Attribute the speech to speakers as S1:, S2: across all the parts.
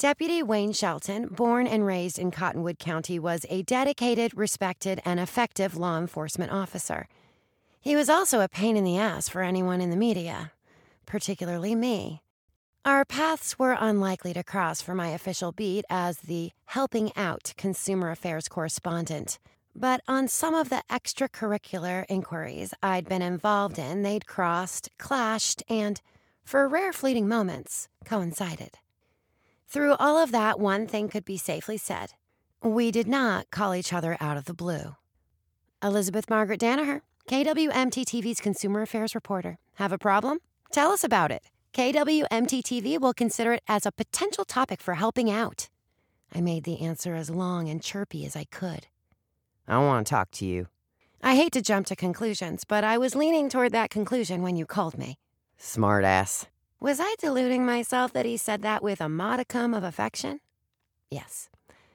S1: Deputy Wayne Shelton, born and raised in Cottonwood County, was a dedicated, respected, and effective law enforcement officer. He was also a pain in the ass for anyone in the media, particularly me. Our paths were unlikely to cross for my official beat as the Helping Out Consumer Affairs correspondent. But on some of the extracurricular inquiries I'd been involved in, they'd crossed, clashed, and, for rare fleeting moments, coincided. Through all of that, one thing could be safely said. We did not call each other out of the blue. Elizabeth Margaret Danaher, KWMT-TV's Consumer Affairs reporter. Have a problem? Tell us about it. KWMT-TV will consider it as a potential topic for helping out. I made the answer as long and chirpy as I could.
S2: I want to talk to you.
S1: I hate to jump to conclusions, but I was leaning toward that conclusion when you called me.
S2: Smart ass.
S1: Was I deluding myself that he said that with a modicum of affection? Yes.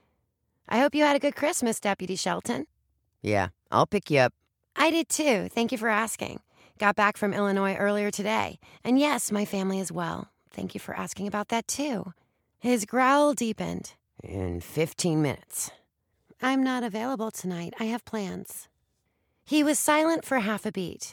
S1: I hope you had a good Christmas, Deputy Shelton.
S2: Yeah, I'll pick you up.
S1: I did too. Thank you for asking. Got back from Illinois earlier today. And yes, my family is well. Thank you for asking about that too. His growl deepened.
S2: In 15 minutes.
S1: I'm not available tonight. I have plans. He was silent for half a beat.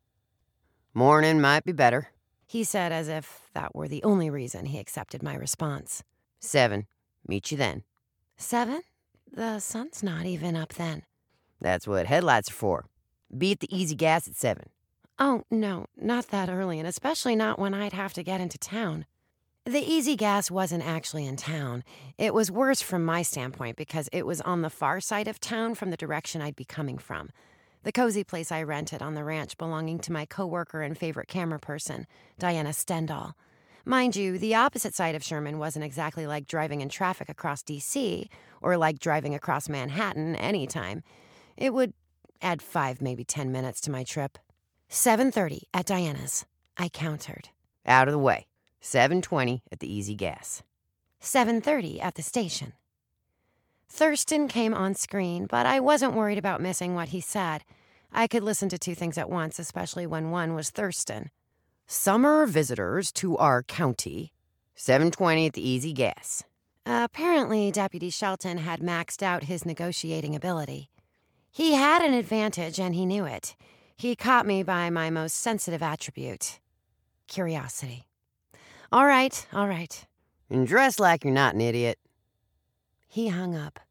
S2: Morning might be better.
S1: He said as if that were the only reason he accepted my response.
S2: 7. Meet you then.
S1: 7? The sun's not even up then.
S2: That's what headlights are for. Be at the Easy Gas at 7.
S1: Oh, no, not that early, and especially not when I'd have to get into town. The Easy Gas wasn't actually in town. It was worse from my standpoint because it was on the far side of town from the direction I'd be coming from. The cozy place I rented on the ranch belonging to my coworker and favorite camera person, Diana Stendhal. Mind you, the opposite side of Sherman wasn't exactly like driving in traffic across D.C. or like driving across Manhattan anytime. It would add 5, maybe 10 minutes to my trip. 7:30 at Diana's, I countered.
S2: Out of the way. 7:20 at the Easy Gas.
S1: 7:30 at the station. Thurston came on screen, but I wasn't worried about missing what he said. I could listen to 2 things at once, especially when one was Thurston.
S2: Summer visitors to our county. 7:20 at the Easy Gas.
S1: Apparently, Deputy Shelton had maxed out his negotiating ability. He had an advantage, and he knew it. He caught me by my most sensitive attribute. Curiosity. All right.
S2: And dress like you're not an idiot.
S1: He hung up.